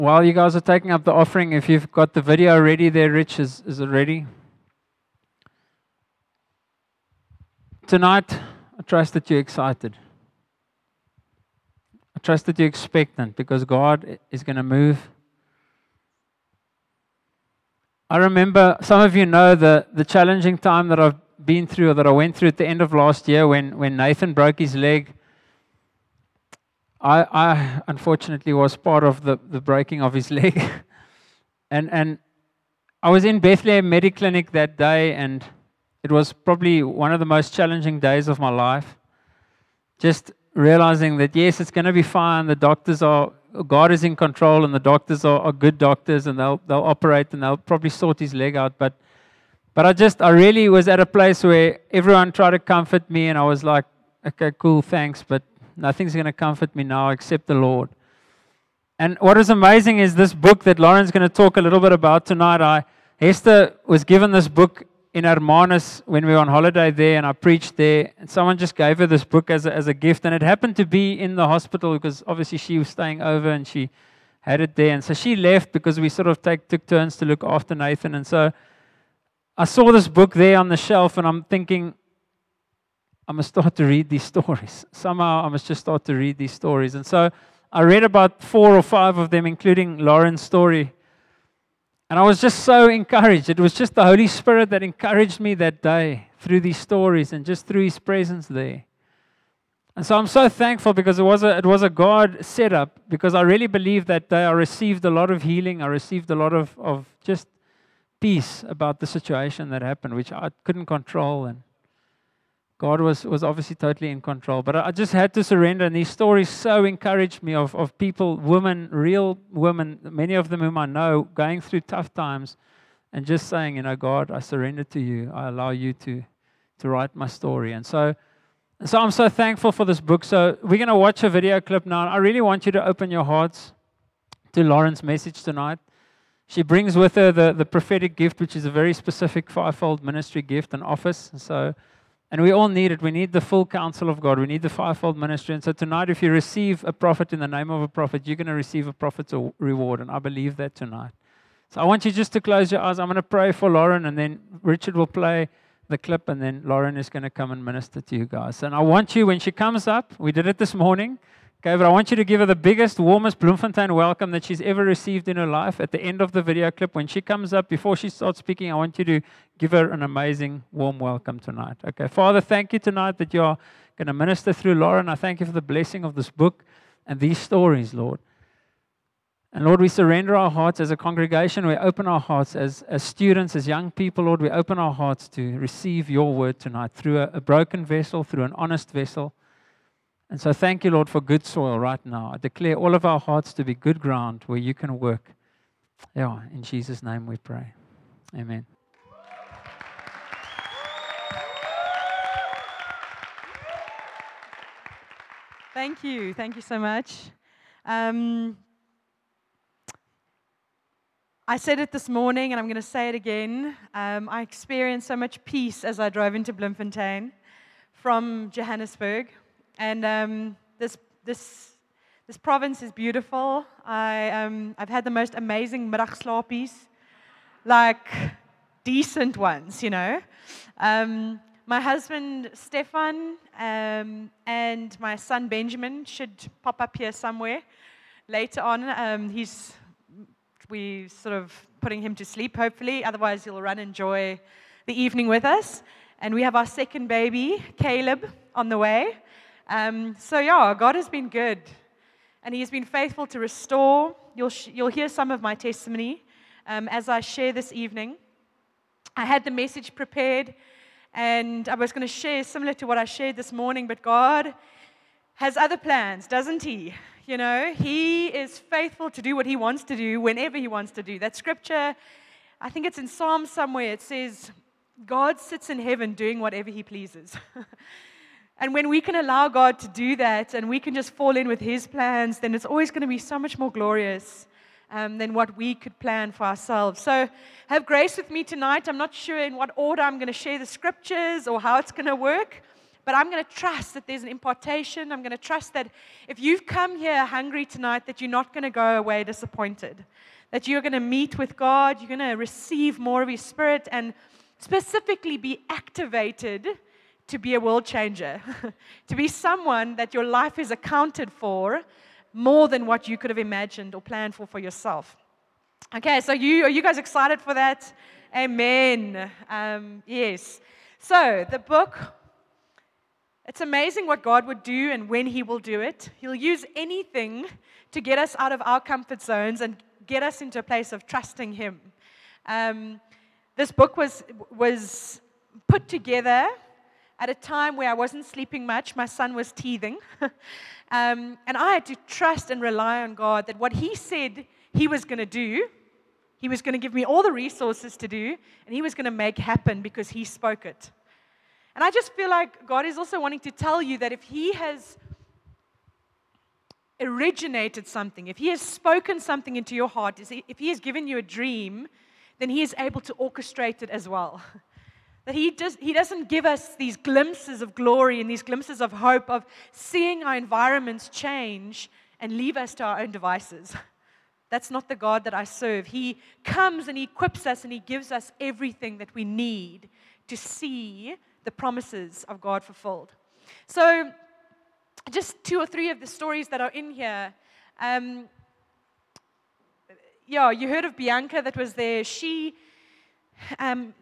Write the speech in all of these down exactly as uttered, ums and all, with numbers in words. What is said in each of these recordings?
While you guys are taking up the offering, if you've got the video ready there, Rich, is, is it ready? Tonight, I trust that you're excited. I trust that you're expectant because God is going to move. I remember, some of you know the, the challenging time that I've been through, or that I went through at the end of last year when, when Nathan broke his leg. I, I unfortunately was part of the, the breaking of his leg. and and I was in Bethlehem Mediclinic that day, and it was probably one of the most challenging days of my life. Just realizing that, yes, it's going to be fine. The doctors are, God is in control, and the doctors are, are good doctors, and they'll they'll operate, and they'll probably sort his leg out. But but I just, I really was at a place where everyone tried to comfort me, and I was like, okay, cool, thanks, but nothing's going to comfort me now except the Lord. And what is amazing is this book that Lauren's going to talk a little bit about tonight. I Hester was given this book in Hermanus when we were on holiday there, and I preached there. And someone just gave her this book as a, as a gift, and it happened to be in the hospital because obviously she was staying over and she had it there. And so she left because we sort of take, took turns to look after Nathan. And so I saw this book there on the shelf, and I'm thinking, I must start to read these stories. Somehow I must just start to read these stories. And so I read about four or five of them, including Lauren's story. And I was just so encouraged. It was just the Holy Spirit that encouraged me that day through these stories and just through His presence there. And so I'm so thankful because it was a, it was a God setup, because I really believe that day I received a lot of healing. I received a lot of, of just peace about the situation that happened, which I couldn't control. And God was, was obviously totally in control. But I just had to surrender. And these stories so encouraged me of, of people, women, real women, many of them whom I know, going through tough times and just saying, you know, God, I surrender to you. I allow you to, to write my story. And so, so I'm so thankful for this book. So we're going to watch a video clip now. I really want you to open your hearts to Lauren's message tonight. She brings with her the, the prophetic gift, which is a very specific fivefold ministry gift and office. And so... And we all need it. We need the full counsel of God. We need the fivefold ministry. And so tonight, if you receive a prophet in the name of a prophet, you're going to receive a prophet's reward. And I believe that tonight. So I want you just to close your eyes. I'm going to pray for Lauren, and then Richard will play the clip, and then Lauren is going to come and minister to you guys. And I want you, when she comes up, we did it this morning, okay, but I want you to give her the biggest, warmest Bloemfontein welcome that she's ever received in her life. At the end of the video clip, when she comes up, before she starts speaking, I want you to give her an amazing, warm welcome tonight. Okay, Father, thank you tonight that you're going to minister through Lauren. I thank you for the blessing of this book and these stories, Lord. And Lord, we surrender our hearts as a congregation. We open our hearts as, as students, as young people, Lord. We open our hearts to receive your word tonight through a, a broken vessel, through an honest vessel. And so thank you, Lord, for good soil right now. I declare all of our hearts to be good ground where you can work. Yeah, in Jesus' name we pray. Amen. Thank you. Thank you so much. Um, I said it this morning, and I'm going to say it again. Um, I experienced so much peace as I drove into Bloemfontein from Johannesburg. And um, this this this province is beautiful. I um, I've had the most amazing middagslapies, like decent ones, you know. Um, my husband Stefan um, and my son Benjamin should pop up here somewhere later on. Um, he's we sort of putting him to sleep, hopefully. Otherwise, he'll run and enjoy the evening with us. And we have our second baby, Caleb, on the way. Um, so yeah, God has been good, and He's been faithful to restore. You'll sh- you'll hear some of my testimony um, as I share this evening. I had the message prepared, and I was going to share similar to what I shared this morning, but God has other plans, doesn't He? You know, He is faithful to do what He wants to do whenever He wants to do. That scripture, I think it's in Psalm somewhere. It says, God sits in heaven doing whatever He pleases. And when we can allow God to do that, and we can just fall in with His plans, then it's always going to be so much more glorious um, than what we could plan for ourselves. So have grace with me tonight. I'm not sure in what order I'm going to share the scriptures or how it's going to work, But I'm going to trust that there's an impartation. I'm going to trust that if you've come here hungry tonight, that you're not going to go away disappointed. That you're going to meet with God, you're going to receive more of His Spirit, and specifically be activated to be a world changer. To be someone that your life is accounted for more than what you could have imagined or planned for for yourself. Okay, so you are you guys excited for that? Amen. Um, yes. So the book, it's amazing what God would do and when He will do it. He'll use anything to get us out of our comfort zones and get us into a place of trusting Him. Um, this book was was put together at a time where I wasn't sleeping much. My son was teething. um, and I had to trust and rely on God that what He said He was going to do, He was going to give me all the resources to do, and He was going to make happen because He spoke it. And I just feel like God is also wanting to tell you that if He has originated something, if He has spoken something into your heart, if He has given you a dream, then He is able to orchestrate it as well. That he, does, he doesn't give us these glimpses of glory and these glimpses of hope of seeing our environments change and leave us to our own devices. That's not the God that I serve. He comes and He equips us and He gives us everything that we need to see the promises of God fulfilled. So, just two or three of the stories that are in here. Um, yeah, you heard of Bianca that was there. She... Um,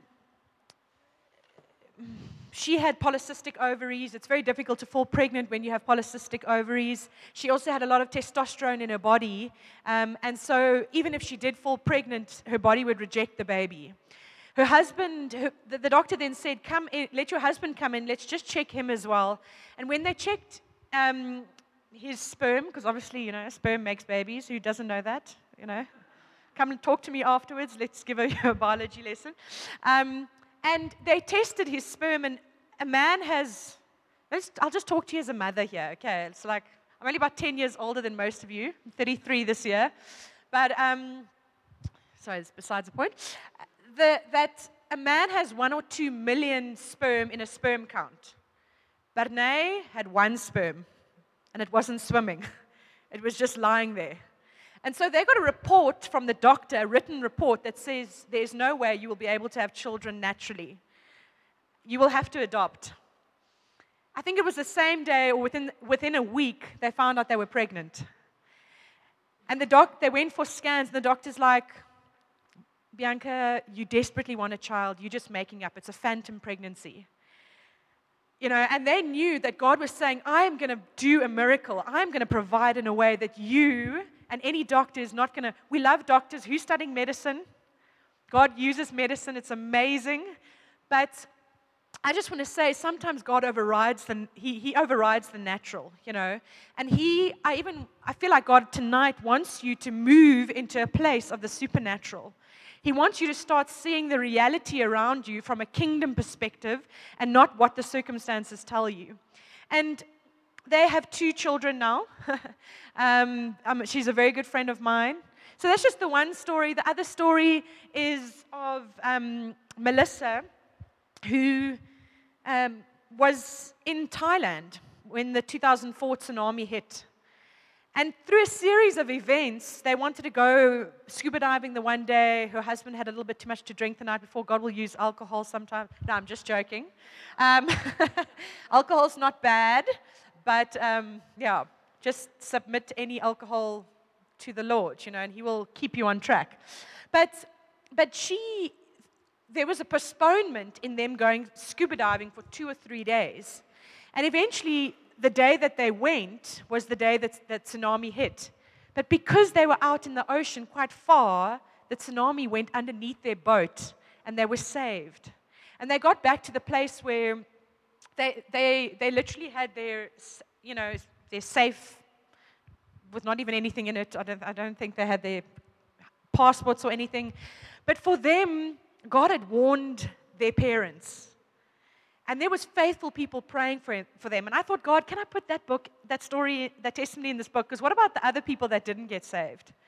She had polycystic ovaries. It's very difficult to fall pregnant when you have polycystic ovaries. She also had a lot of testosterone in her body. Um, and so even if she did fall pregnant, her body would reject the baby. Her husband, her, the, the doctor then said, "Come in, let your husband come in. Let's just check him as well." And when they checked um, his sperm, because obviously, you know, sperm makes babies. Who doesn't know that? You know, come and talk to me afterwards. Let's give her a biology lesson. Um, And they tested his sperm, and a man has, let's, I'll just talk to you as a mother here, okay? It's like, I'm only about ten years older than most of you. I'm thirty-three this year. But, um, sorry, it's besides the point. The, that a man has one or two million sperm in a sperm count. Barney had one sperm, and it wasn't swimming. It was just lying there. And so they got a report from the doctor, a written report that says there's no way you will be able to have children naturally. You will have to adopt. I think it was the same day or within, within a week they found out they were pregnant. And the doc, they went for scans, and the doctor's like, "Bianca, you desperately want a child. You're just making up. It's a phantom pregnancy." You know, and they knew that God was saying, "I am going to do a miracle. I'm going to provide in a way that you and any doctor is not going to." We love doctors. Who's studying medicine? God uses medicine. It's amazing. But I just want to say, sometimes God overrides the he, he overrides the natural, you know. And he, I even, I feel like God tonight wants you to move into a place of the supernatural. He wants you to start seeing the reality around you from a kingdom perspective and not what the circumstances tell you. And they have two children now. um, um, she's a very good friend of mine. So that's just the one story. The other story is of um, Melissa, who um, was in Thailand when the two thousand four tsunami hit. And through a series of events, they wanted to go scuba diving the one day. Her husband had a little bit too much to drink the night before. God will use alcohol sometime. No, I'm just joking. Um, alcohol's not bad, but um, yeah, just submit any alcohol to the Lord, you know, and He will keep you on track. But, but she, there was a postponement in them going scuba diving for two or three days. And eventually, the day that they went was the day that that tsunami hit. But because they were out in the ocean quite far, the tsunami went underneath their boat and they were saved. And they got back to the place where they they they literally had their, you know, their safe with not even anything in it. I don't I don't think they had their passports or anything. But for them, God had warned their parents. And there was faithful people praying for, for them. And I thought, God, can I put that book, that story, that testimony in this book? Because what about the other people that didn't get saved?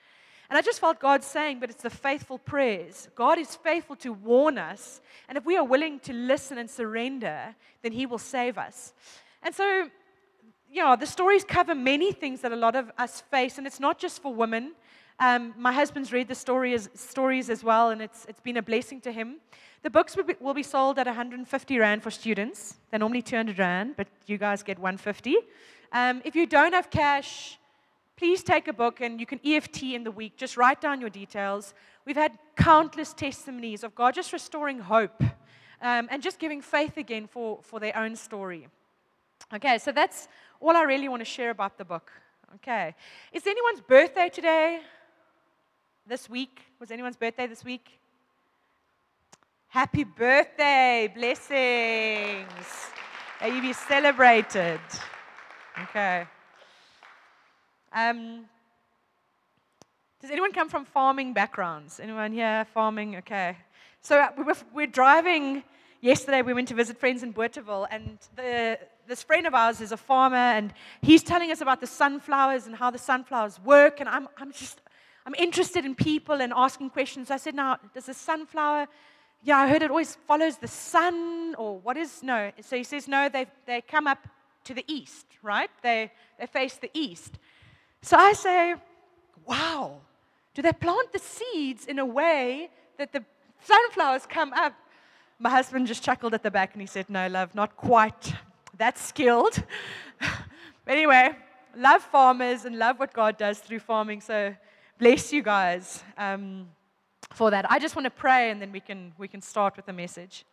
And I just felt God saying, but it's the faithful prayers. God is faithful to warn us. And if we are willing to listen and surrender, then He will save us. And so, yeah, the stories cover many things that a lot of us face. And it's not just for women. Um, my husband's read the stories, stories as well, and it's, it's been a blessing to him. The books will be, will be sold at one hundred fifty rand for students. They're normally two hundred rand, but you guys get one hundred fifty. Um, if you don't have cash, please take a book and you can E F T in the week. Just write down your details. We've had countless testimonies of God just restoring hope um, and just giving faith again for, for their own story. Okay, so that's all I really want to share about the book. Okay. Is anyone's birthday today? This week? Was anyone's birthday this week? Happy birthday, blessings. May you be celebrated. Okay. Um, does anyone come from farming backgrounds? Anyone here farming? Okay. So uh, we were, we're driving yesterday. We went to visit friends in Bothaville, and the, this friend of ours is a farmer, and he's telling us about the sunflowers and how the sunflowers work. And I'm, I'm just, I'm interested in people and asking questions. So I said, now, does the sunflower? Yeah, I heard it always follows the sun, or what is, no. So he says, no, they they come up to the east, right? They they face the east. So I say, wow, do they plant the seeds in a way that the sunflowers come up? My husband just chuckled at the back and he said, no, love, not quite that skilled. But anyway, love farmers and love what God does through farming, so bless you guys. Um, for that. I just want to pray and then we can we can start with the message.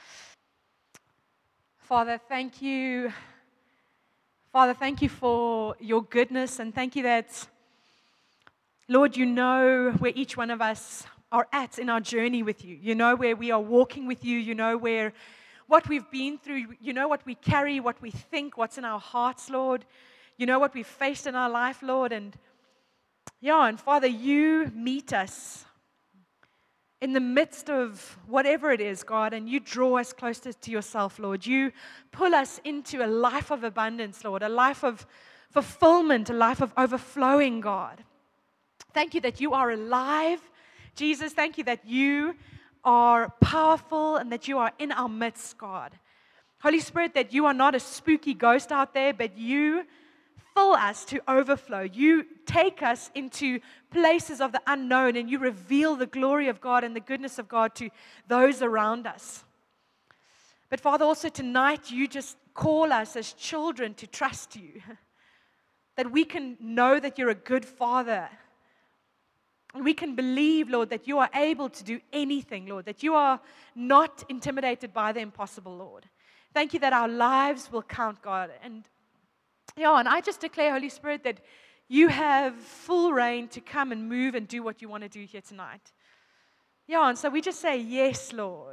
Father, thank you. Father, thank you for your goodness, and thank you that, Lord, you know where each one of us are at in our journey with you. You know where we are walking with you. You know where what we've been through. You know what we carry, what we think, what's in our hearts, Lord. You know what we've faced in our life, Lord. And yeah, and Father, you meet us in the midst of whatever it is, God, and you draw us closer to yourself, Lord. You pull us into a life of abundance, Lord, a life of fulfillment, a life of overflowing, God. Thank you that you are alive, Jesus. Thank you that you are powerful and that you are in our midst, God. Holy Spirit, that you are not a spooky ghost out there, but you fill us to overflow. You take us into places of the unknown and you reveal the glory of God and the goodness of God to those around us. But Father, also tonight you just call us as children to trust you. That we can know that you're a good Father. And we can believe, Lord, that you are able to do anything, Lord. That you are not intimidated by the impossible, Lord. Thank you that our lives will count, God. And yeah, and I just declare, Holy Spirit, that you have full reign to come and move and do what you want to do here tonight. Yeah, and so we just say, yes, Lord.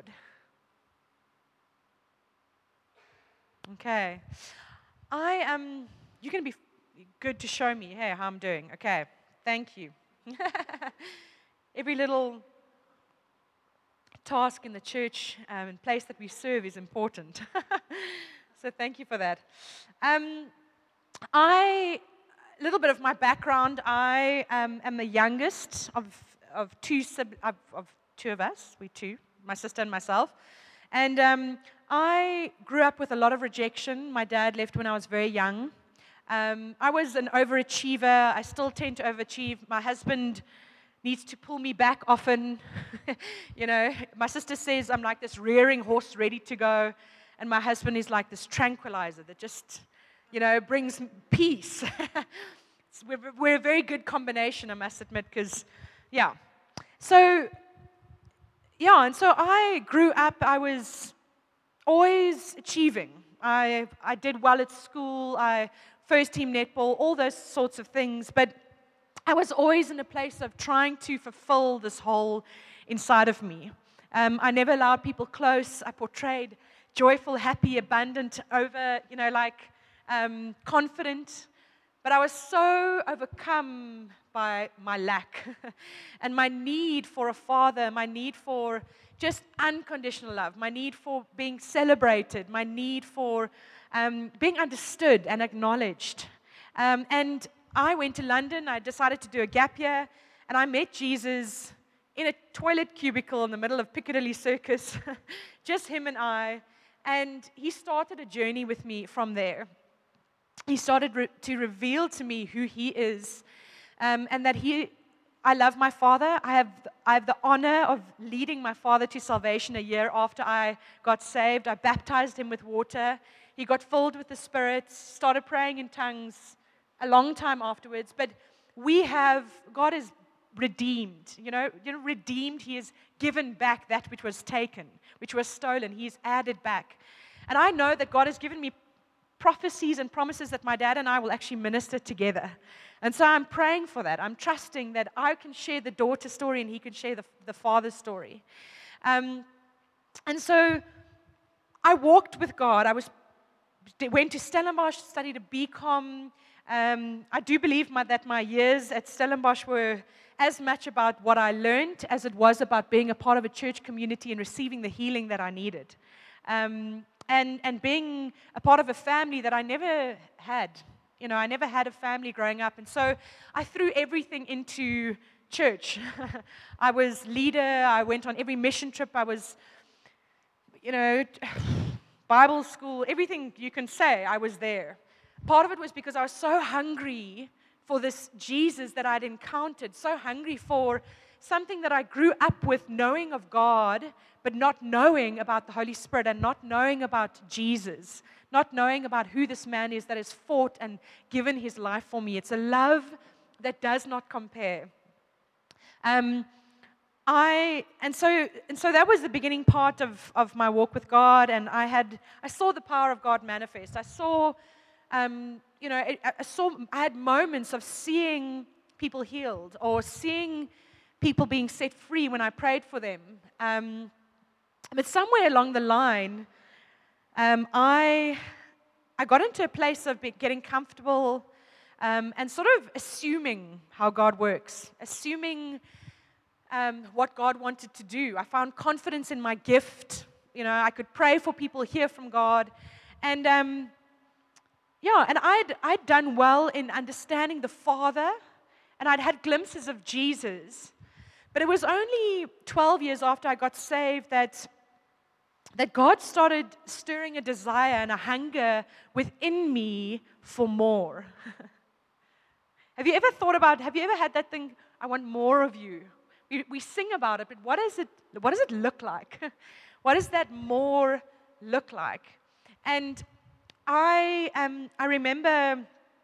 Okay. I am, um, you're going to be good to show me, hey, how I'm doing. Okay, thank you. Every little task in the church um, and place that we serve is important. So thank you for that. Um, I, a little bit of my background, I um, am the youngest of of two of, of two of us. We two, my sister and myself. And um, I grew up with a lot of rejection. My dad left when I was very young. Um, I was an overachiever. I still tend to overachieve. My husband needs to pull me back often. You know, my sister says I'm like this rearing horse ready to go, and my husband is like this tranquilizer that just, you know, brings peace. we're, we're a very good combination, I must admit, because, yeah. So, yeah, and so I grew up, I was always achieving. I I did well at school, I first team netball, all those sorts of things, but I was always in a place of trying to fulfill this hole inside of me. Um, I never allowed people close. I portrayed joyful, happy, abundant over, you know, like um, confident. But I was so overcome by my lack and my need for a father, my need for just unconditional love, my need for being celebrated, my need for um, being understood and acknowledged. Um, and I went to London. I decided to do a gap year. And I met Jesus in a toilet cubicle in the middle of Piccadilly Circus, just him and I. And he started a journey with me from there. He started re- to reveal to me who he is, um, and that he, I love my father. I have, I have the honor of leading my father to salvation a year after I got saved. I baptized him with water. He got filled with the Spirit, started praying in tongues a long time afterwards. But we have, God is redeemed, you know, you know, redeemed. He has given back that which was taken, which was stolen. He has added back. And I know that God has given me prophecies and promises that my dad and I will actually minister together. And so I'm praying for that. I'm trusting that I can share the daughter story and he can share the, the father's story. Um, and so I walked with God. I was went to Stellenbosch, studied a B Com. Um, I do believe my, that my years at Stellenbosch were as much about what I learned as it was about being a part of a church community and receiving the healing that I needed. Um, and, and being a part of a family that I never had. You know, I never had a family growing up. And so I threw everything into church. I was leader. I went on every mission trip. I was, you know, Bible school, everything you can say, I was there. Part of it was because I was so hungry for this Jesus that I'd encountered, so hungry for something that I grew up with knowing of God, but not knowing about the Holy Spirit and not knowing about Jesus, not knowing about who this man is that has fought and given his life for me. It's a love that does not compare. Um, I and so and so that was the beginning part of, of my walk with God, and I had I saw the power of God manifest. I saw, um, you know, I, I saw I had moments of seeing people healed or seeing people being set free when I prayed for them. Um, but somewhere along the line, um, I I got into a place of getting comfortable um, and sort of assuming how God works, assuming um, what God wanted to do. I found confidence in my gift. You know, I could pray for people, hear from God, and um, yeah, and I'd I'd done well in understanding the Father, and I'd had glimpses of Jesus. But it was only twelve years after I got saved that, that God started stirring a desire and a hunger within me for more. Have you ever thought about, have you ever had that thing, I want more of you? We, we sing about it, but what, is it, what does it look like? What does that more look like? And I, um, I remember,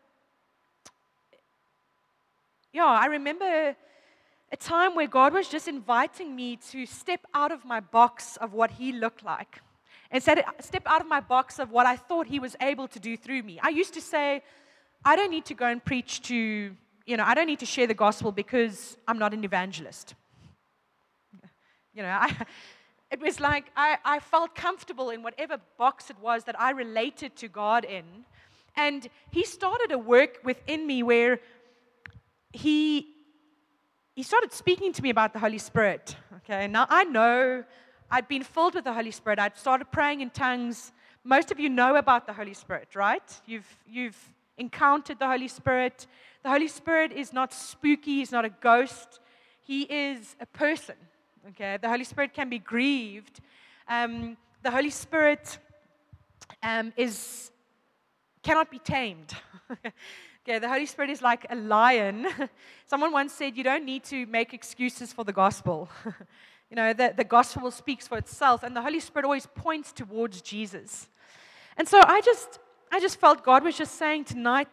yeah, I remember a time where God was just inviting me to step out of my box of what He looked like. And said, step out of my box of what I thought He was able to do through me. I used to say, I don't need to go and preach to, you know, I don't need to share the gospel because I'm not an evangelist. You know, I, it was like I, I felt comfortable in whatever box it was that I related to God in. And He started a work within me where He He started speaking to me about the Holy Spirit. Okay, now I know I'd been filled with the Holy Spirit. I'd started praying in tongues. Most of you know about the Holy Spirit, right? You've you've encountered the Holy Spirit. The Holy Spirit is not spooky. He's not a ghost. He is a person. Okay, the Holy Spirit can be grieved. Um, the Holy Spirit um, is cannot be tamed. Okay, the Holy Spirit is like a lion. Someone once said, you don't need to make excuses for the gospel. You know, the, the gospel speaks for itself, and the Holy Spirit always points towards Jesus. And so I just, I just felt God was just saying tonight,